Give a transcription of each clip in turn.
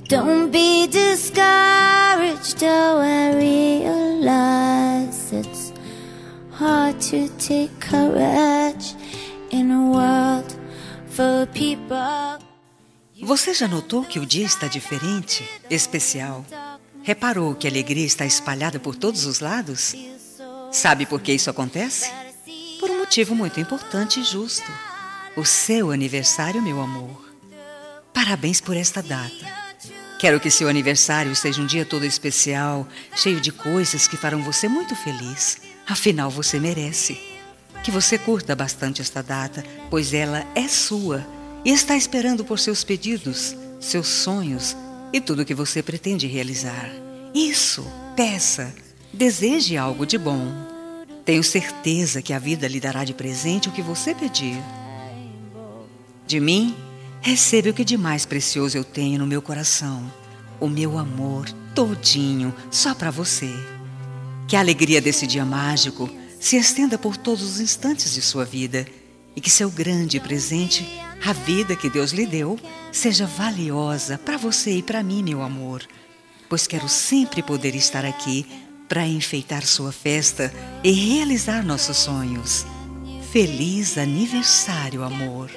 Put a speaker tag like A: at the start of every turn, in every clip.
A: Don't be discouraged, though I realize it's hard to take courage in a world full of people.
B: Você já notou que o dia está diferente, especial? Reparou que a alegria está espalhada por todos os lados? Sabe por que isso acontece? Por um motivo muito importante e justo. O seu aniversário, meu amor. Parabéns por esta data. Quero que seu aniversário seja um dia todo especial, cheio de coisas que farão você muito feliz. Afinal, você merece. Que você curta bastante esta data, pois ela é sua e está esperando por seus pedidos, seus sonhos e tudo que você pretende realizar. Isso, peça, deseje algo de bom. Tenho certeza que a vida lhe dará de presente o que você pedir. De mim, recebe o que de mais precioso eu tenho no meu coração, o meu amor todinho, só para você. Que a alegria desse dia mágico se estenda por todos os instantes de sua vida e que seu grande presente, a vida que Deus lhe deu, seja valiosa para você e para mim, meu amor, pois quero sempre poder estar aqui para enfeitar sua festa e realizar nossos sonhos. Feliz aniversário, amor!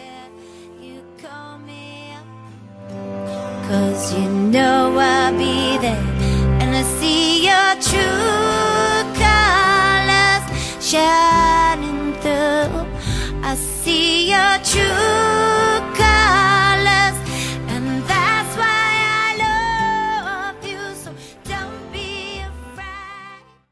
A: 'Cause you know I'll be there, and I see your true